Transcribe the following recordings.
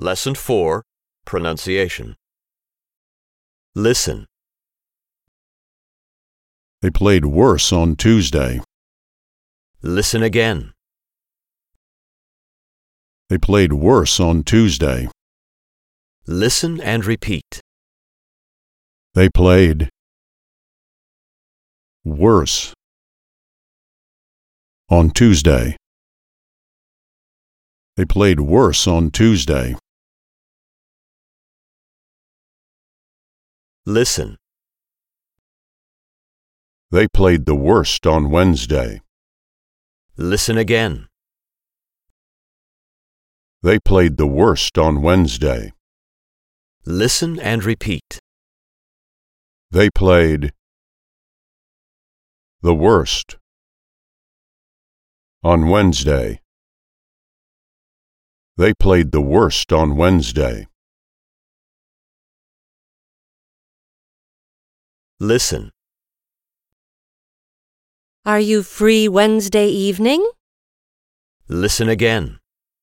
Lesson 4, Pronunciation. Listen. They played worse on Tuesday. Listen again. They played worse on Tuesday. Listen and repeat. They played worse on Tuesday. They played worse on Tuesday. Listen. They played the worst on Wednesday. Listen again. They played the worst on Wednesday. Listen and repeat. They played the worst on Wednesday. They played the worst on Wednesday. Listen. Are you free Wednesday evening? Listen again.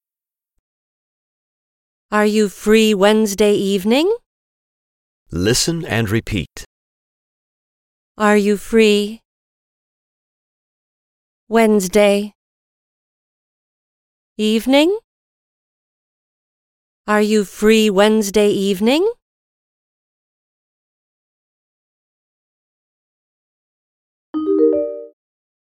Are you free Wednesday evening? Listen and repeat. Are you free Wednesday evening? Are you free Wednesday evening?